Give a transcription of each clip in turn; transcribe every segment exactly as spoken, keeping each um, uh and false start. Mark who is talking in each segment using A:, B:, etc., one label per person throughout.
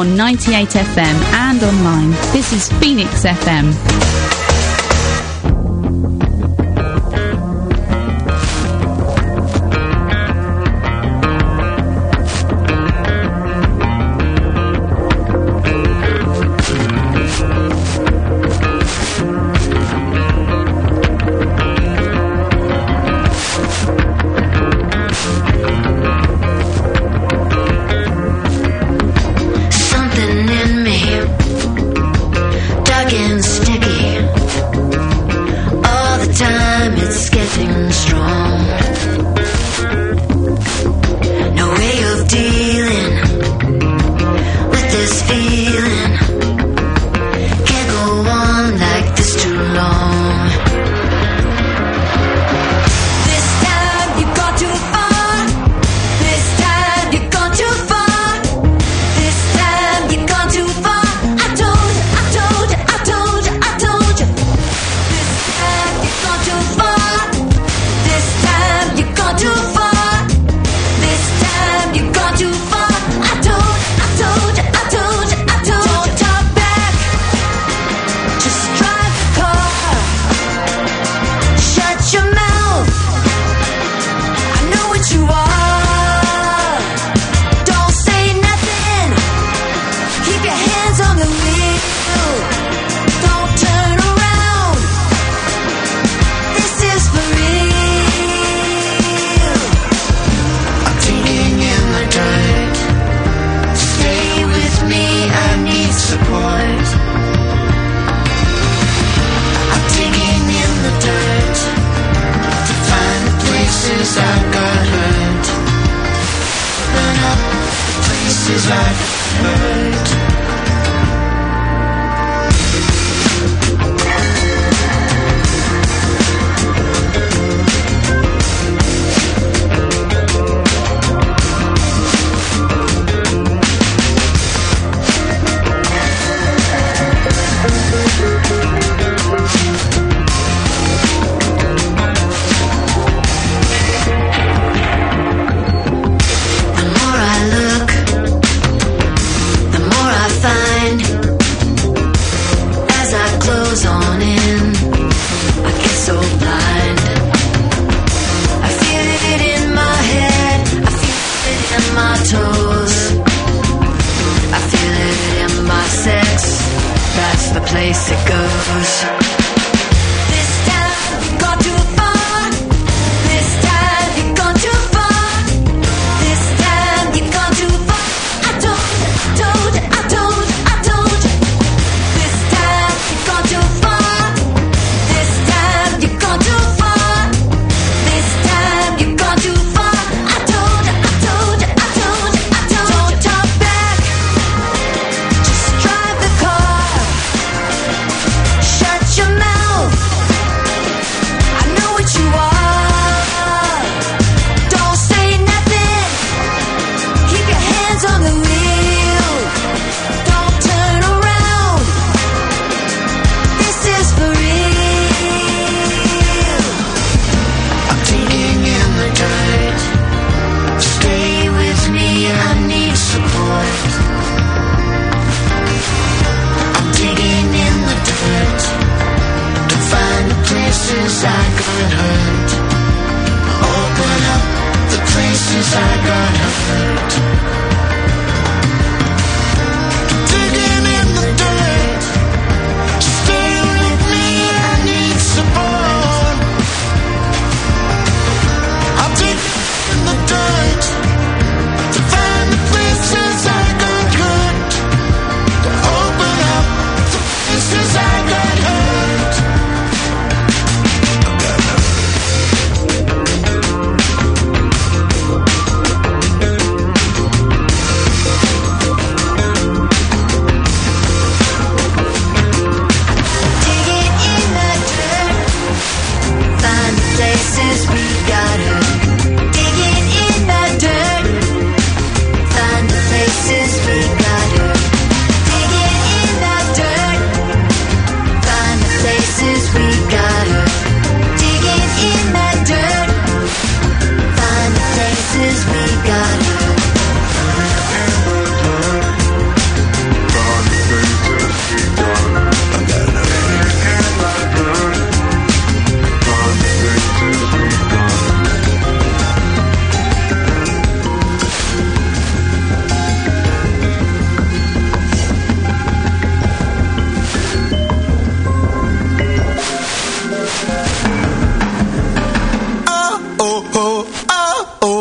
A: on ninety-eight F M and online. This is Phoenix F M.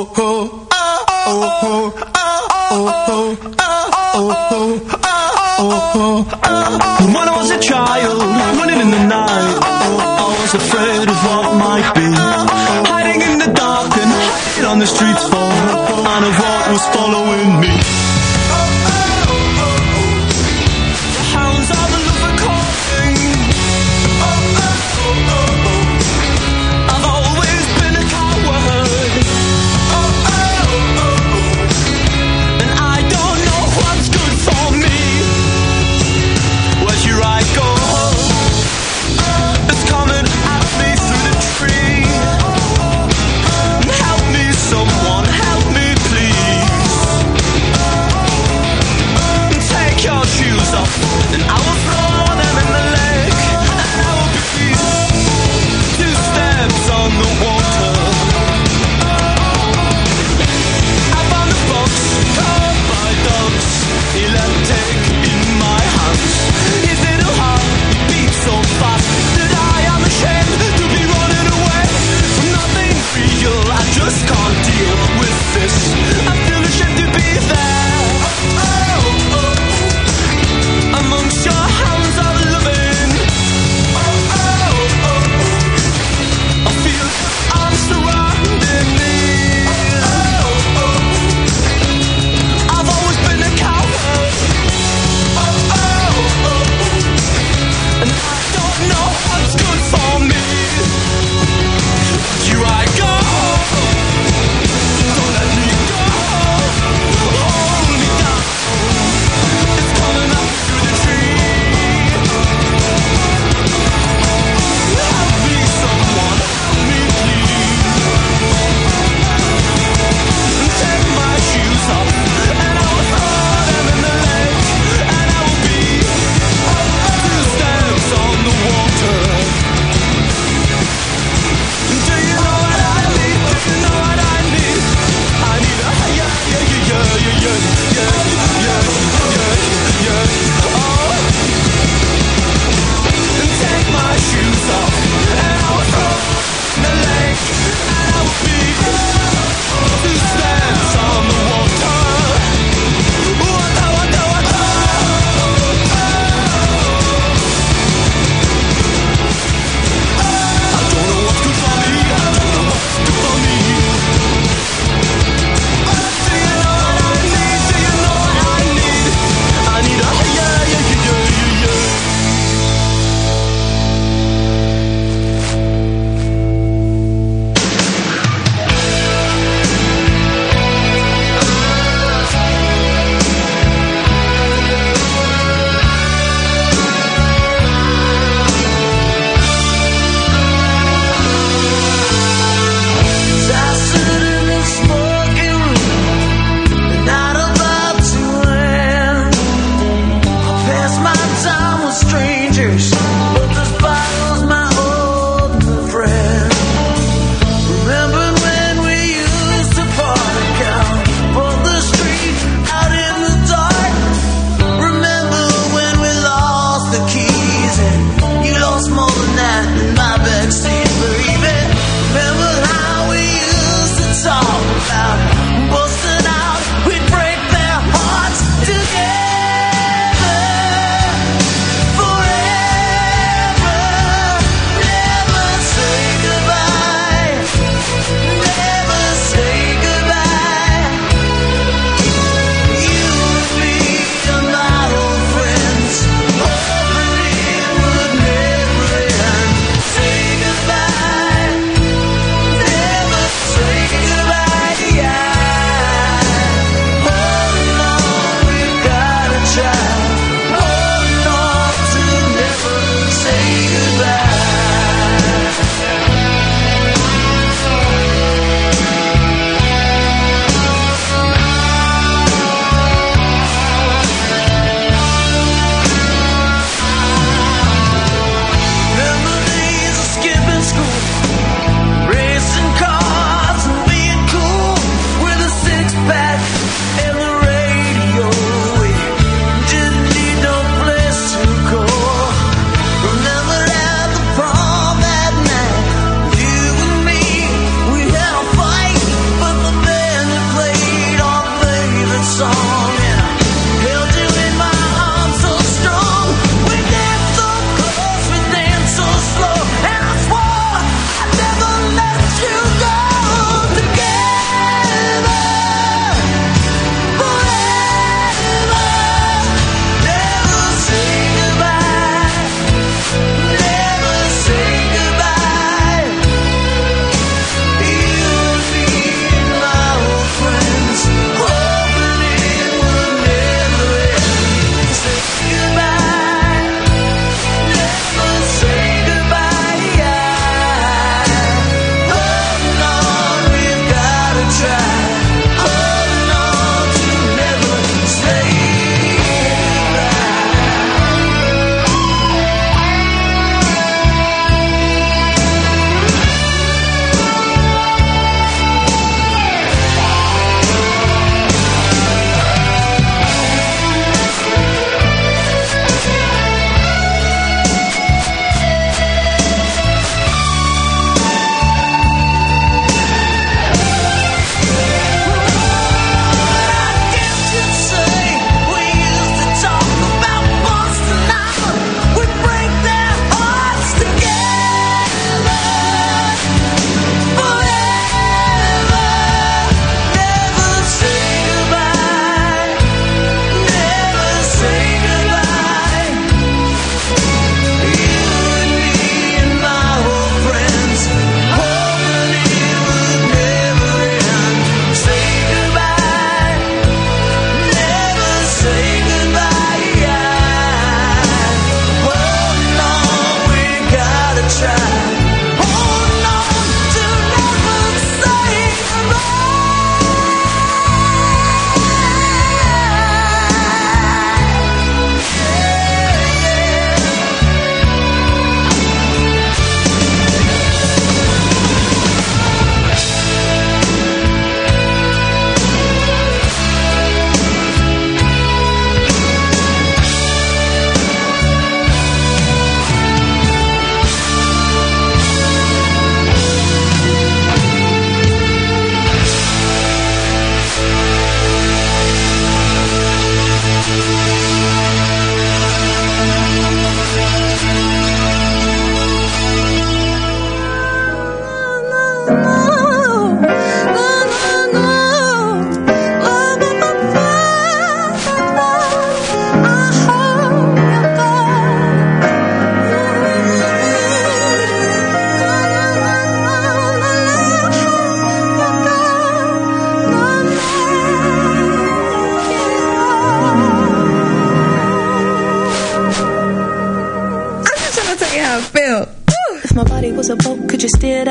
B: When I was a child, running in the night, I was afraid of what might be. Hiding in the dark and hiding on the streets for and of what was following me. The hounds of the love are calling. I've always been a coward, and I don't know what's good for me. Where's your I go? It's coming at me through the tree. Help me, someone, help me, please. Take your shoes off, and I will throw them in the lake. And I will be two steps on the water. I found a box caught by dogs. He let take in my hands. His little heart beats so fast that I am ashamed to be running away from nothing real. I just can't deal with this. I feel ashamed to be there. Oh, oh, oh. Amongst your hands of loving. Oh, oh, oh. I feel arms surrounding me. Oh, oh, oh. I've always been a coward. Oh, oh, oh. And I don't know what's good for me. Here I go. Don't let me go. Hold me down. It's coming up through the tree. Help me, someone, help me, please. Take my shoes off, and I will throw them in the lake. And I will be two steps on the water. Do you know what I need? Do you know what I need? I need a yeah, yeah, yeah, yeah, yeah, yeah, yeah, yeah, yeah, oh. And take my shoes off, and I will throw in the lake. And I will be two steps on the water. Water, water, water. I don't know what's good for me. I don't know what's good for me. Do you know what I need? Do you know what I need? I need a yeah, yeah, yeah, yeah, yeah, yeah. I sit in the smoking room, the night about to end. I pass my time with strangers, but this bottle's my old friend. Remember when we used to park out on the street, out in the dark? Remember when we lost the keys and you lost more than that in my backseat, baby? Remember how we used to talk about busting out, we'd break their hearts together forever. Never say goodbye. Never say goodbye. You would be my old friends, hoping it would never end. Say goodbye. Never say goodbye, yeah.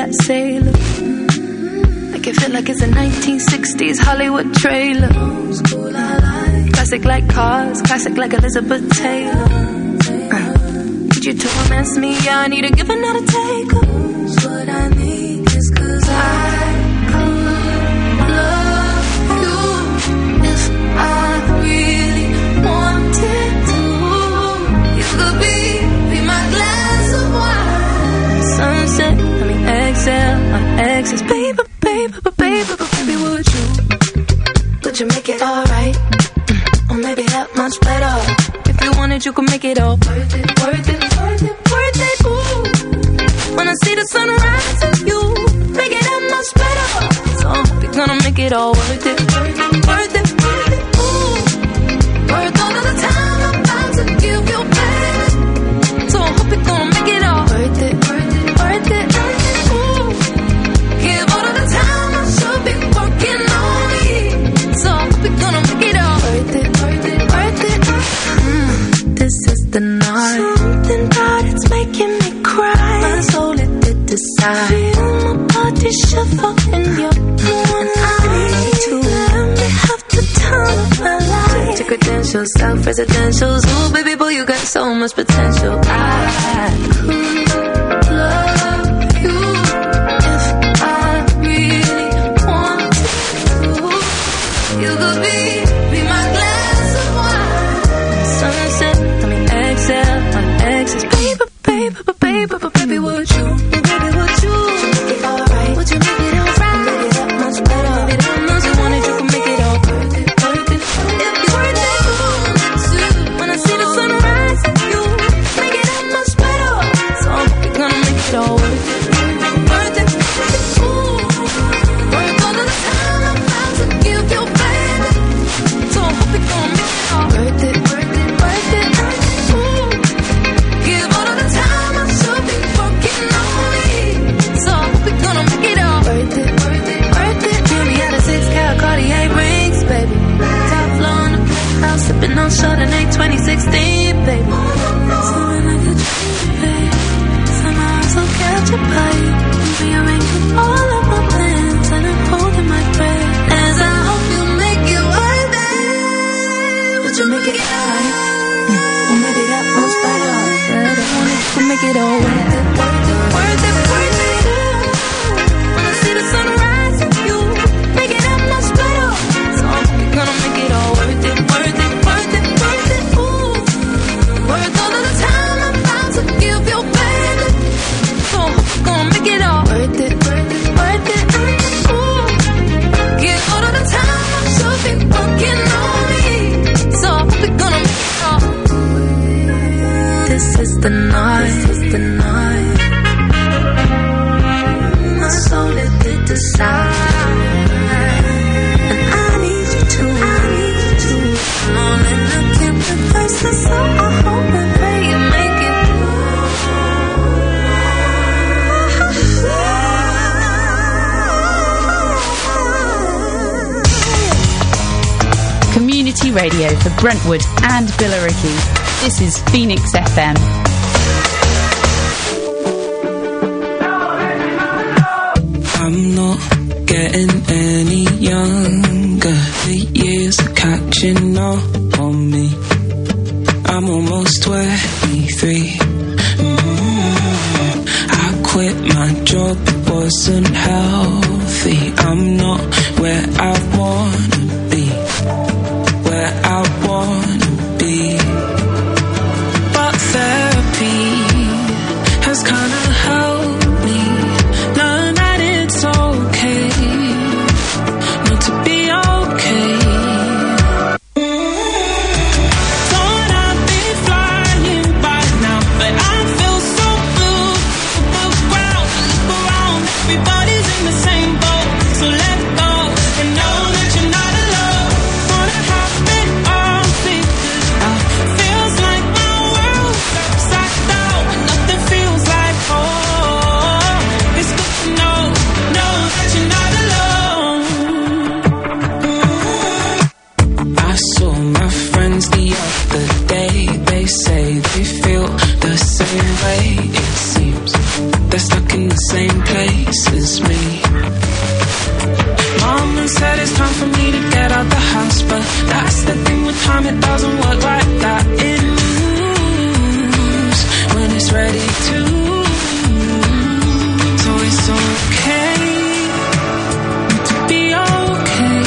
C: that sailor. Make it feel like it's a nineteen sixties Hollywood trailer. Classic like Cars, classic like Elizabeth Taylor. uh, Need you to romance me, yeah, I need a give and not a take. What I need is cause I could love you if I really wanted to. You could be, be my glass of wine. Sunset, I mean exhale, I'm exes. Baby, baby, baby, baby, would you? Would you make it alright? Mm, or maybe that much better. If you wanted, you could make it all worth it, worth it, worth it, worth it, ooh. When I see the sunrise with you, make it that much better. So I hope you're gonna make it all worth it, worth it, worth it, worth it, ooh. Worth all of the time I'm about to give you, baby. So I hope you're gonna make it all worth it, worth it, worth it, worth it, ooh. Give all of the time I should be working on me. So I hope you're gonna make it all worth it, worth it, worth it. Mm, this is the night. Something about it's making me cry. My soul it did decide. Feel my body shiver in your warmth. And I need to let me have the time of my life. Your credentials, self-residentials. Ooh, baby boy, you got so much potential. I could love you if I really wanted to. You could be, be my glass of wine. Sunset, I mean exhale, my exes. Baby, baby, baby, baby, baby, would you? Baby, would you? Make it alright? Would you make it alright? Make it that much better. Make it that much you wanted, you can make it all worth it, worth it. If you worth it, when I see the sunrise, you make it that much better. So I hope you're gonna make it all worth it, worth it, worth it. Ooh, worth all of the time I'm about to give you, baby. So I hope you're gonna make it all worth it, worth it, worth it, worth it. Ooh, give all of the time I should be working on me. So I hope you're gonna make it all worth it, worth it, worth it. Jimmy had a six carat Cartier rings, baby. Top floor in the penthouse, sipping on Chardonnay twenty sixteen, baby. So when I get you, baby, somehow I so catch a bite. Rearranging all of my plans and I'm holding my breath as I hope you make it worth it. Would you make it right? Mm, or maybe that much better. Better wanna to make it all worth it, worth it, worth it, worth it. When I see the sunrise with you, make it that much better. So I hope you're gonna make it all worth it, worth it, worth it, worth it. Ooh, worth all of the time I'm about to give you, baby. So I hope you're gonna make it all worth it, worth it, worth it. Ooh, give all of the time I should be working on me. So I hope you're gonna make it all. This is the night, this is the night. My soul it did decide. And I need you to, I need you to. All in the camp at first, and so I hope and pray you make it
A: through. Community radio for Brentwood and Billericay. This is Phoenix F M.
D: I'm not getting any younger. The years are catching up on me. I'm almost twenty-three. Mm-hmm. I quit my job, it wasn't healthy. I'm not where I wanna be, where I wanna be. But therapy has kinda helped me learn that it's okay not to be okay. Thought I'd be flying by now, but I feel so blue above ground. Look around, everybody's in the same boat, so let go and know time it doesn't work like that. It moves when it's ready to. So it's okay to be okay.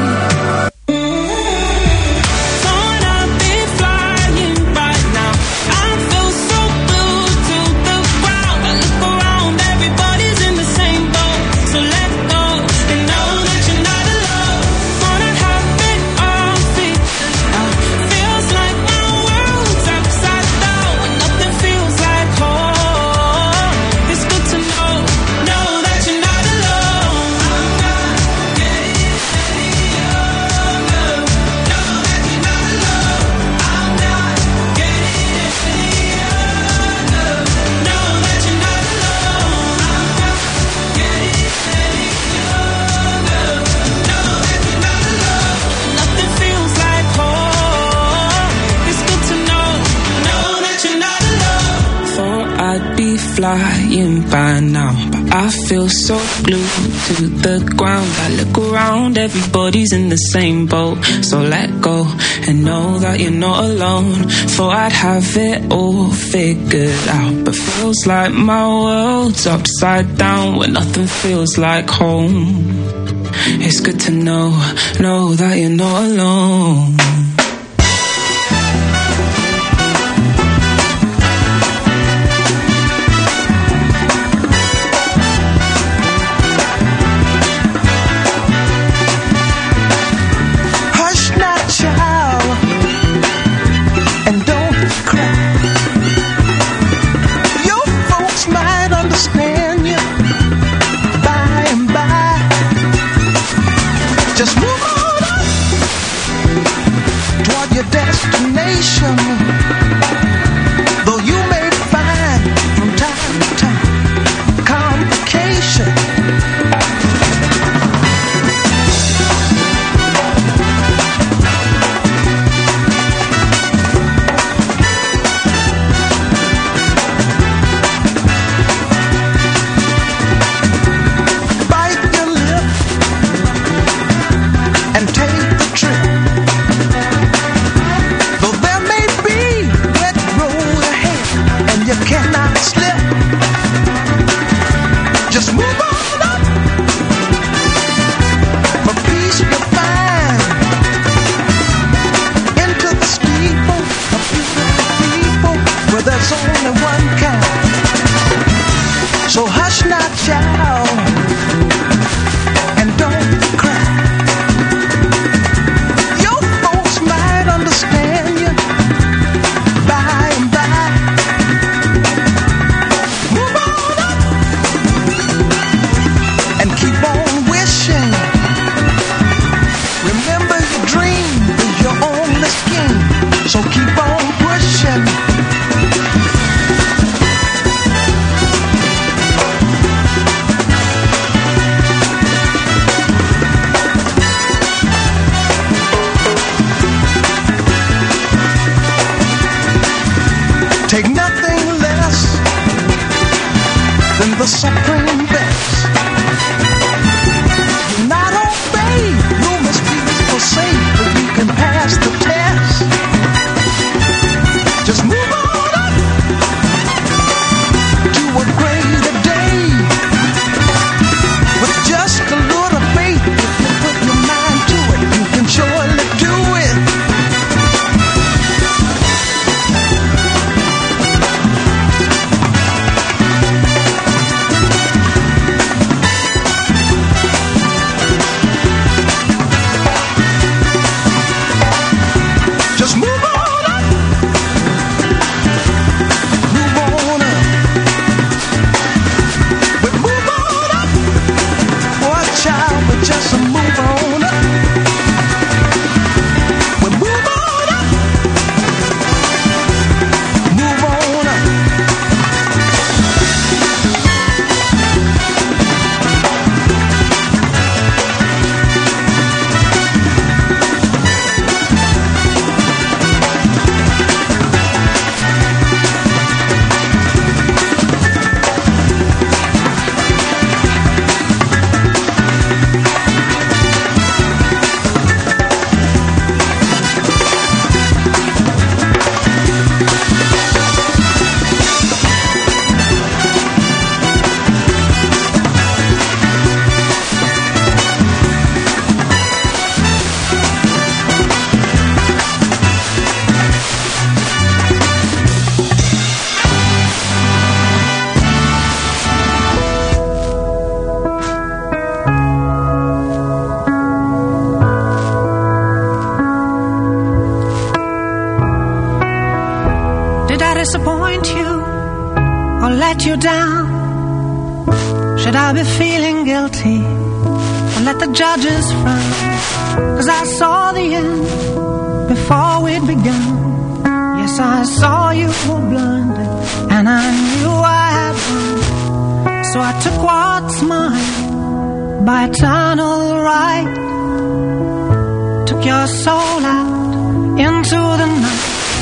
D: Thought I'd be flying right now. I feel so glued to the ground. I look around, everybody's in the same boat. So let go and know that you're not alone. Wanna have it all figured out. Feels like my world's upside down when nothing feels like home. It's good to know, know that you're not alone. I'm not getting any younger. Know that you're not alone. I'm not getting any younger. Know that you're not alone. I'm not getting any younger. Know that you're not alone. Nothing feels like home. It's good to know, know that you're not alone. Thought I'd be flying by now, but I feel so glued to the ground. I look around, everybody's in the same boat. So let go and know that you're not alone. Thought I'd have it all figured out, but feels like my world's upside down when nothing feels like home. It's good to know, know that you're not alone.
E: Hush now, child, and don't cry. Your folks might understand you by and by. Just move on up toward your destination. Though you may find from time to time complication. Bite your lip and take the trip. Though there may be wet road ahead and you cannot slip, just move on up. For peace you'll find into the steeple of beautiful people where there's only one kind. So hush now, child, and don't cry. Your folks might understand you by and by. Move on up and keep on wishing. Remember your dream is your only scheme. So keep on pushing. Take nothing less than the supreme best. Do not obey, you must be forsake, but you can pass the test. Just move on up to a greater day. With just a little faith, if you put your mind to it, you can surely do it. disappoint you or let you down? Should I be feeling guilty or let the judges frown? 'Cause I saw the end before we'd begun. Yes, I saw you were blinded and I knew I had won. So I took what's mine by eternal right. Took your soul out into the night.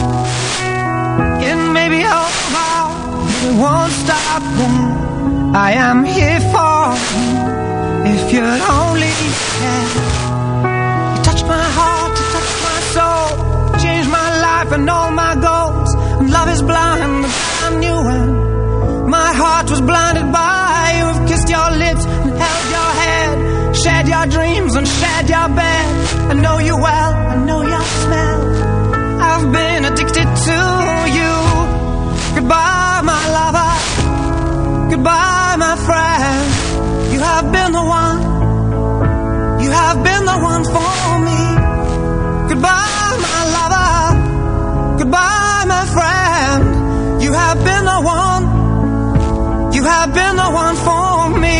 E: It may be over, but it won't stop there. I am here for you, if you'd only care. You touched my heart, you touched my soul, changed my life and all my goals. And love is blind, but I knew when my heart was blinded by you. Have kissed your lips and held your head, shared your dreams and shared your bed. I know you well, I know your smell. I've been addicted to you. Goodbye, my lover. Goodbye, my friend. You have been the one. You have been the one for me. Goodbye, my lover. Goodbye, my friend. You have been the one. You have been the one for me.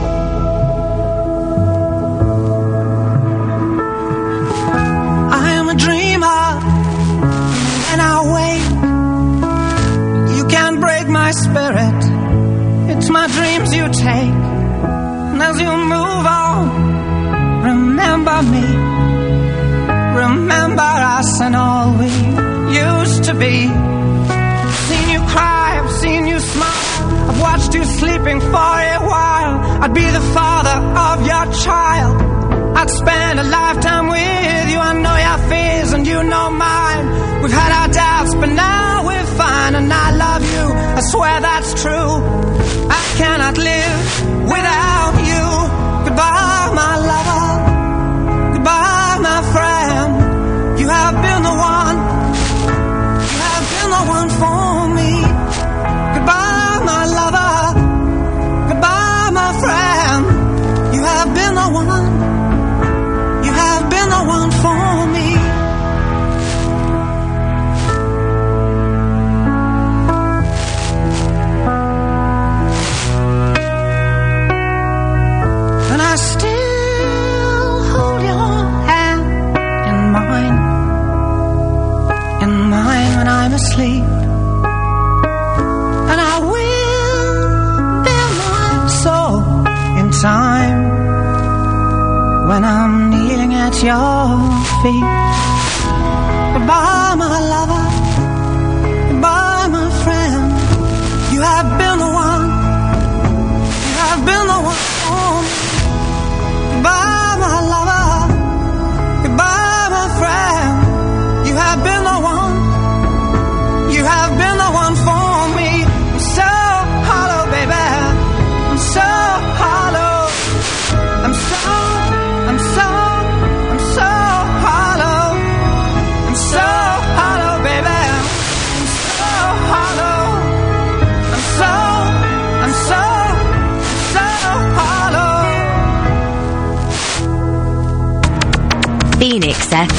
E: I am a dreamer, and I wait. You can't break my spirit. It's my dreams you take. And as you move on, remember me. Remember us and all we used to be. I've seen you cry, I've seen you smile. I've watched you sleeping for a while. I'd be the father of your child. I'd spend a lifetime with you. I know your fears and you know mine. We've had our doubts, but now we're fine. And I love you, I swear that's true. I cannot live without you. Goodbye, my lover. Goodbye, my friend. You have been the one. You have been the one for me. Goodbye, my lover. Goodbye, my friend. You have been the one. You have been the one for me. And I still hold your hand in mine, in mine when I'm asleep. And I will bear my soul in time when I'm kneeling at your feet. Goodbye, my lover. Goodbye, my friend. You have been the one. You have been the one for me. Goodbye, my lover. Goodbye, my friend. You have been the one. You have been the one for me. I'm so hollow, baby. I'm so hollow. I'm so, I'm so, I'm so hollow. I'm so hollow, baby. I'm so hollow. I'm so, I'm so, so hollow.
F: Phoenix F M.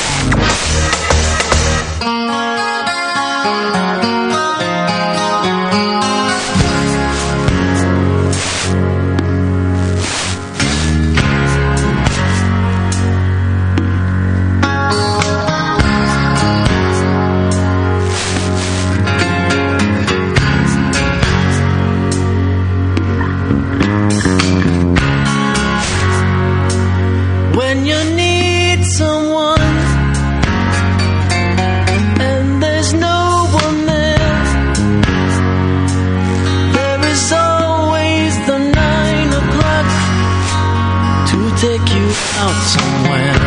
B: When you need someone and there's no one there, there is always the nine o'clock to take you out somewhere.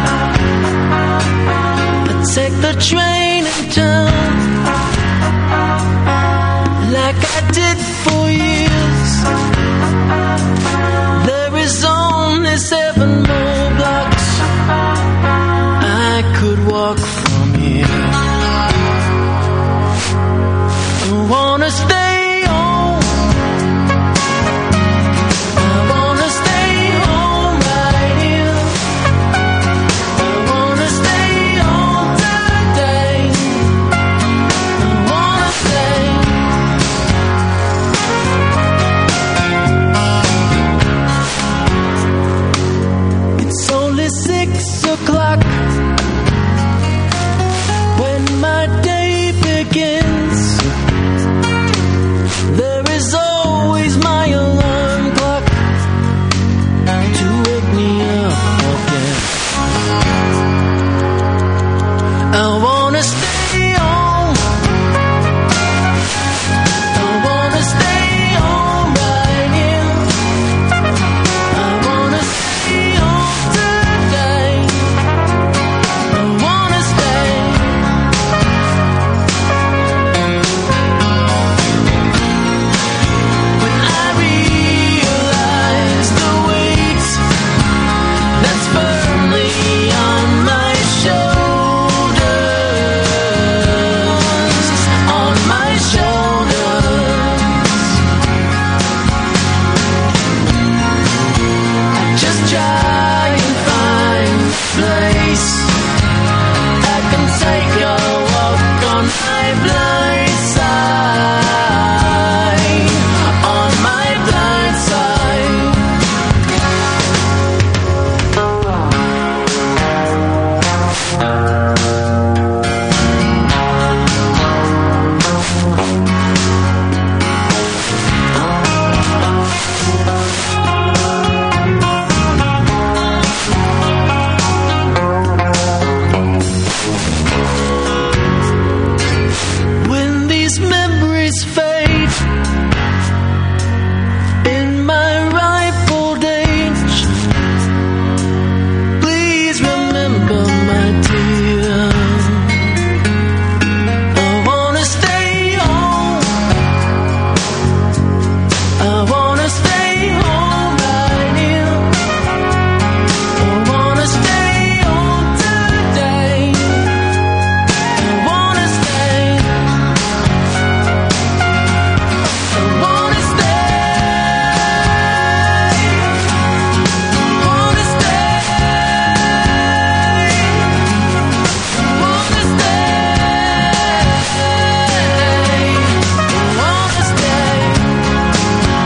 B: I take the train in town like I did for years. There is only seven more blocks I could walk from here. I wanna stay home. I wanna stay home right here. I wanna stay home today. six o'clock, when my day begins, there is always my alarm clock to wake me up again. I wanna stay home, I wanna stay home right here, I wanna stay home today, I wanna stay. When I realize the weight that's firmly on my shoulders, on my shoulders, I just try and find a place I can take a walk on my blind side, on my blind side. When these memories fade in my ripe old age, please remember, my dear, I wanna stay home, I wanna stay home right here, I wanna stay home today, I wanna stay, I wanna stay, I wanna stay, I wanna stay, I wanna stay.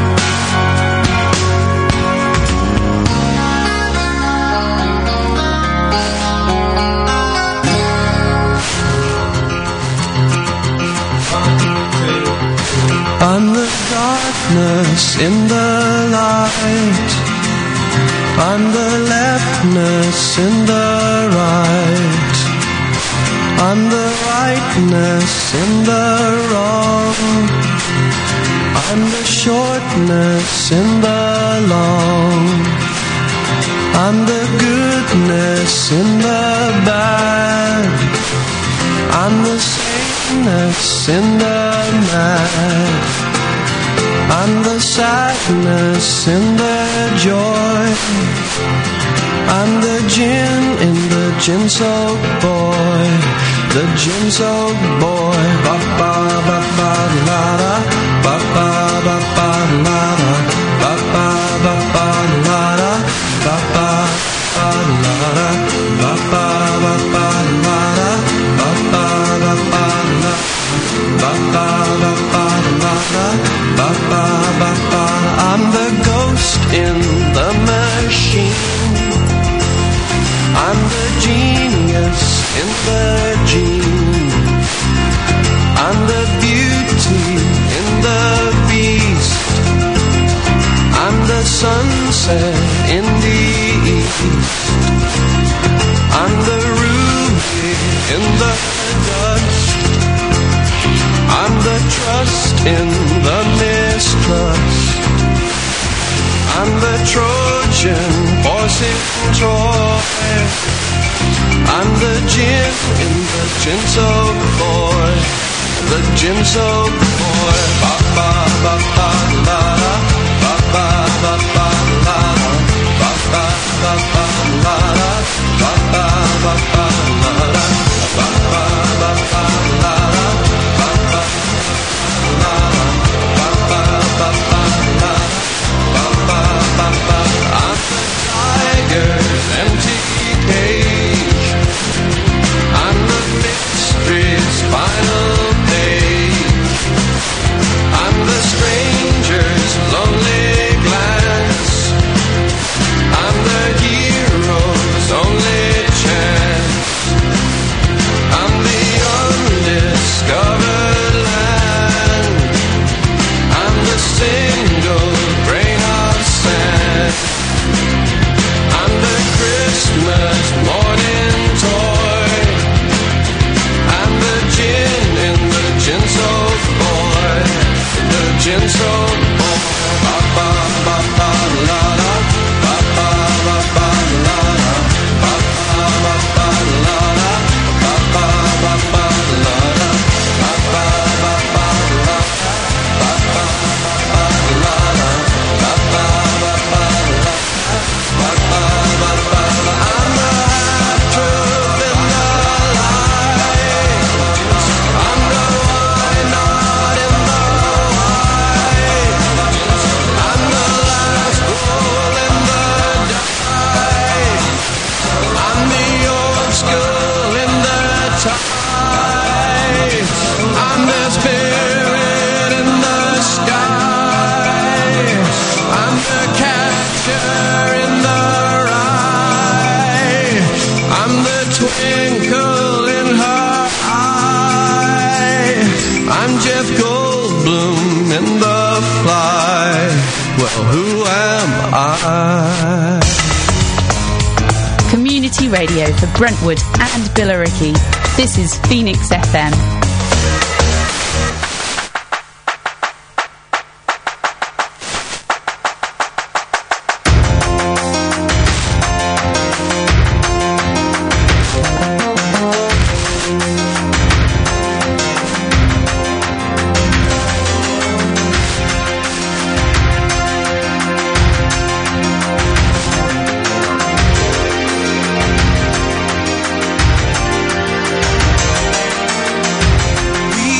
E: On the darkness in the light, on the leftness in the right, on the rightness in the wrong, on the shortness in the long, on the goodness in the bad, on the sameness in the mad, on the sadness in the joy, on the gin in the gin-soaked boy, the gin-soaked boy. Ba ba ba ba la da, ba ba ba ba la da, ba ba ba ba la da, ba ba ba la da, ba ba ba ba la da, ba ba ba ba la, ba ba ba ba la da, ba ba ba ba. I'm the ghost in the machine, I'm the genius in the gene, I'm the beauty in the beast, I'm the sunset in the east, I'm the ruby in the dust, I'm the trust in the mistrust, I'm the Trojan horse in Troy, I'm the gin in the gin-soaked boy, the gin-soaked boy. Ba ba ba ba la la, ba ba ba ba la la, ba ba ba ba la la, ba ba ba ba la la, ba ba ba ba la la, ba ba la la, ba ba ba ba la la, ba ba ba ba. I'm the tiger's empty cage, I'm the mystery's final page,
A: community radio for Brentwood and Billericay. This is Phoenix F M.
B: We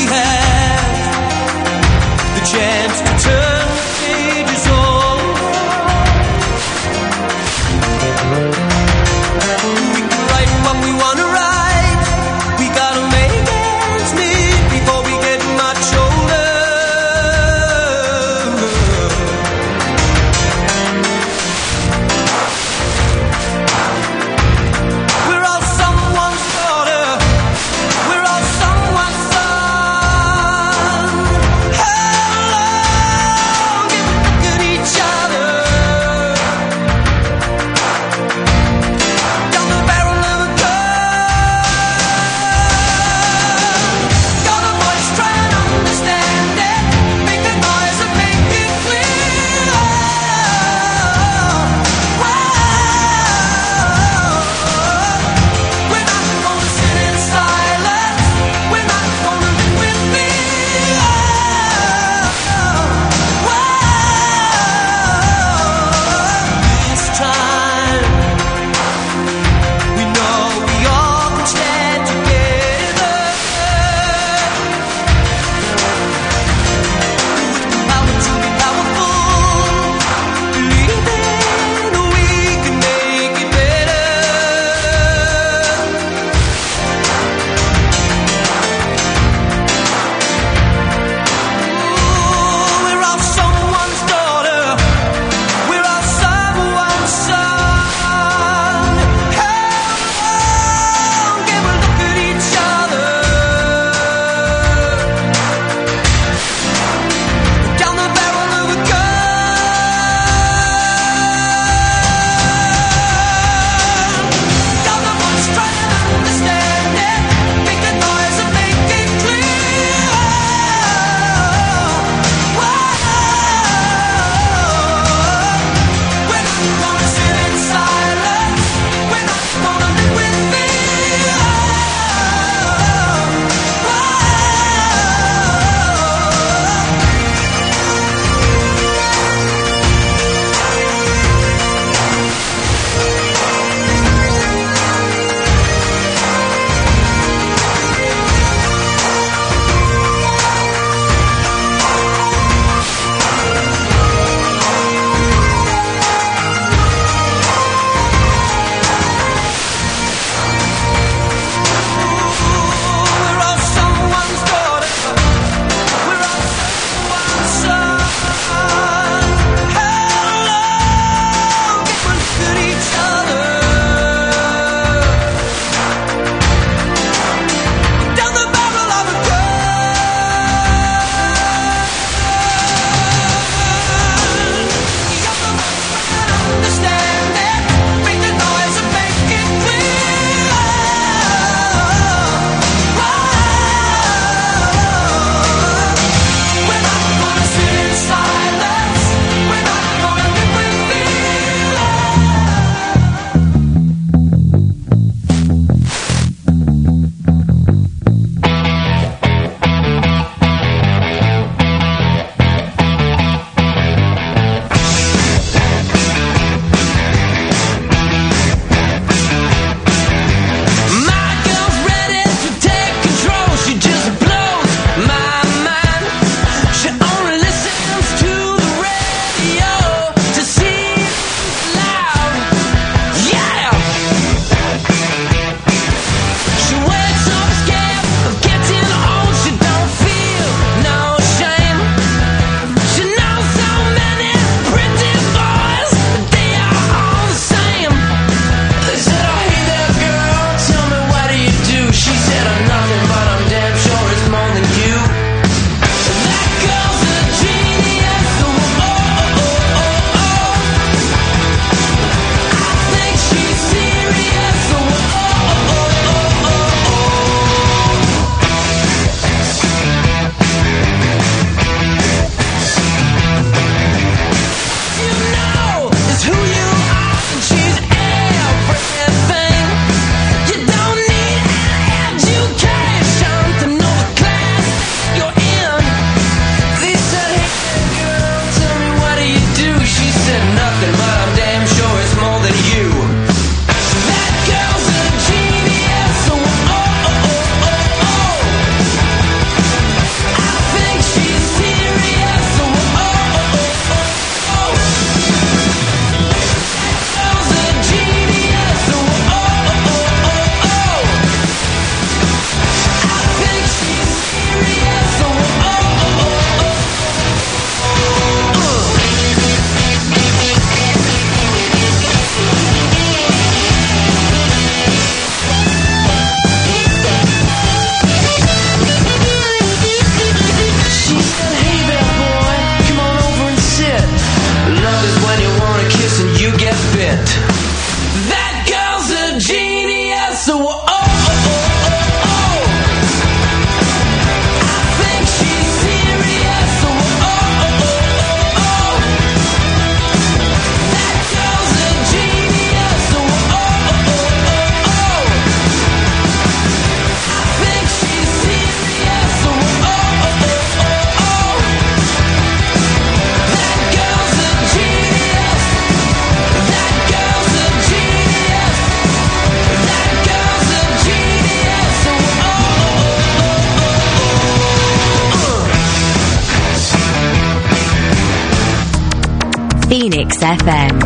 F: Phoenix F M.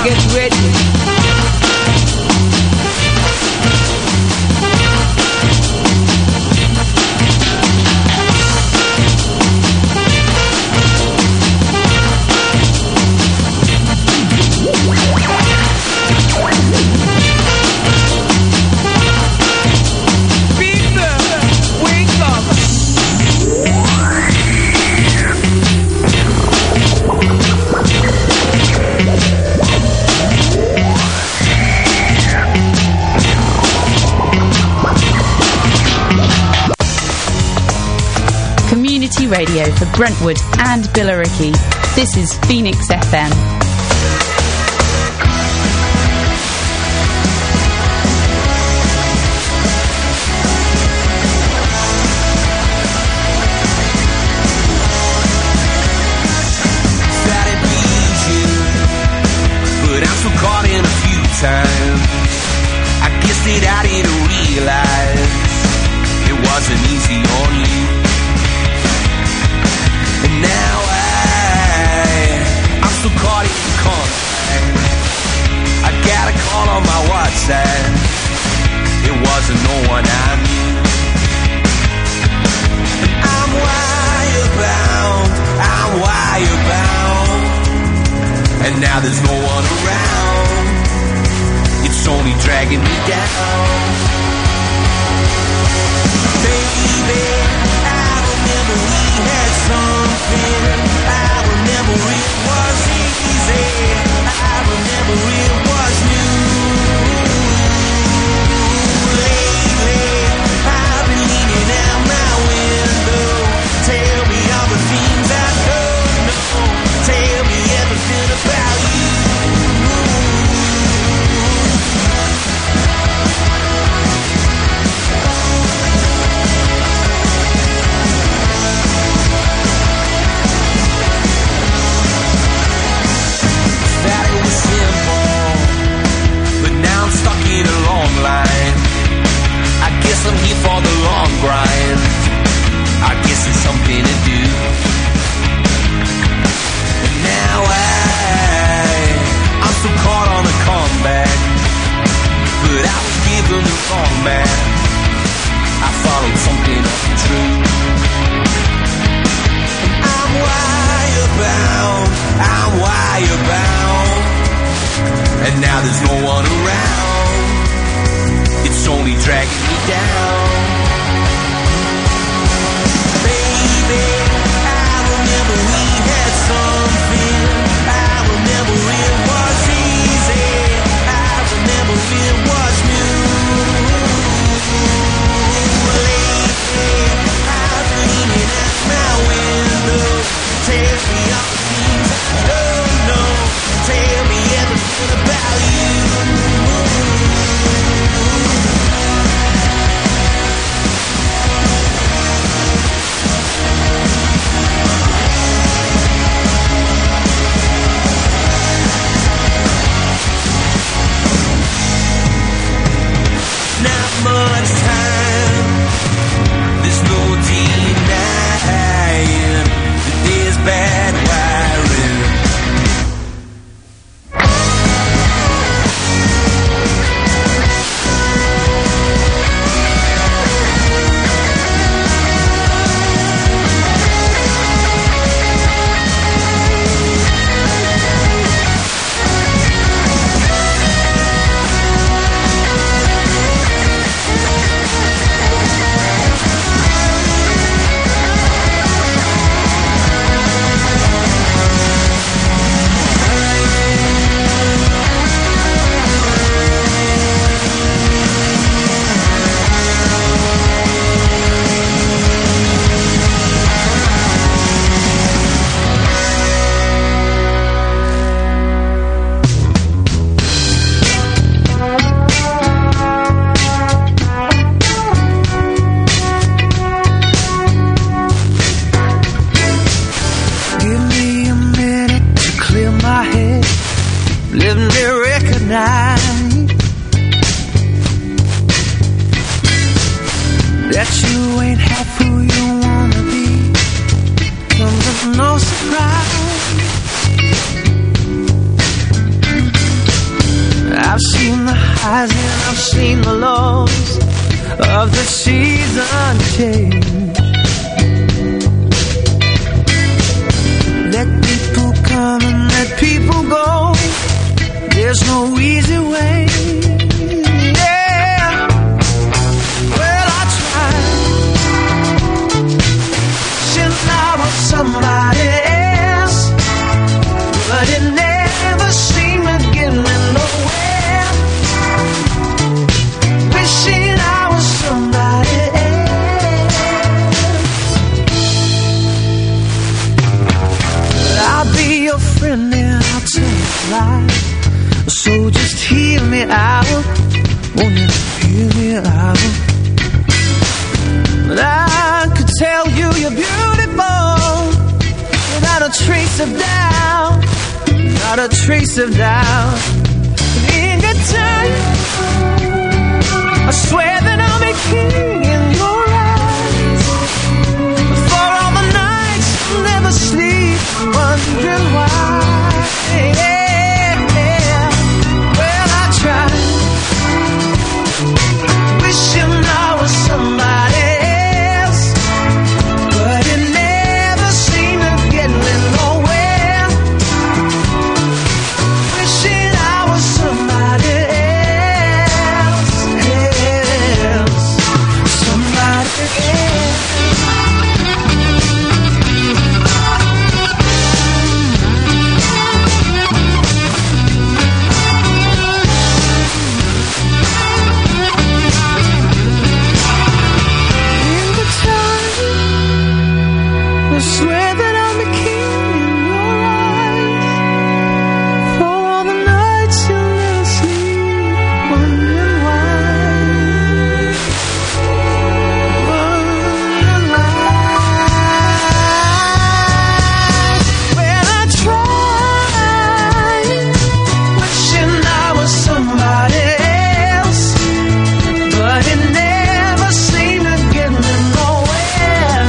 E: get ready.
A: Radio for Brentwood and Billericay. This is Phoenix F M.
B: That it means you, but I'm so caught in a few times. I guess that I didn't realize it wasn't easy on you. And now I, I'm so caught in contact. I got a call on my WhatsApp. It wasn't no one I knew. And I'm wire bound, I'm wire bound. And now there's no one around. It's only dragging me down. Baby, I remember we had something. I remember it was easy. I remember it was new. Lately, I've been leaning out my window. Tell me all the things I don't know. Tell me everything about you. I'm stuck in a long line. I guess I'm here for the long grind. I guess it's something to do. And now I, I'm so caught on a comeback. But I was given the wrong man. I followed something untrue. And I'm wire bound, I'm wire bound. And now there's no one around. It's only dragging me down. Baby, I remember we had something. I remember it was easy. I remember it was new. Lately, I've been leaning out my window. Tell me all the things I don't know. Tell me everything about you.
E: rising, I've seen the laws of the season change. Let people come and let people go. There's no easy way. Yeah. Well, I tried since I was somebody else, but it never seemed to get me nowhere. Wishing I was somebody else. But I'll be your friend and I'll tell you lies. So just hear me out, won't you hear me out? But I could tell you you're beautiful, without a trace of doubt, not a trace of doubt. In good time, I swear that I'll be king in your eyes. For all the nights I'll never sleep, wondering why. Yeah. Wishing I was somebody else, but it never seemed to get me nowhere. Wishing I was somebody else, else, somebody else. I swear that I'm a king in your eyes. For all the nights you'll never sleep, wondering why, wondering why. Well, I tried, wishing I was somebody else, but it never seemed to get me nowhere.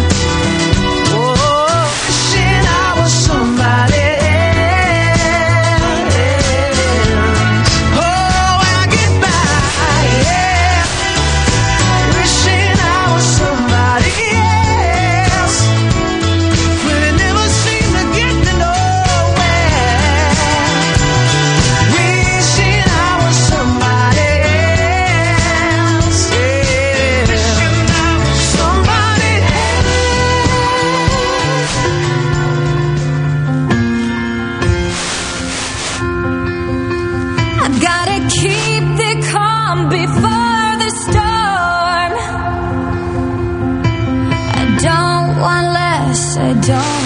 C: I don't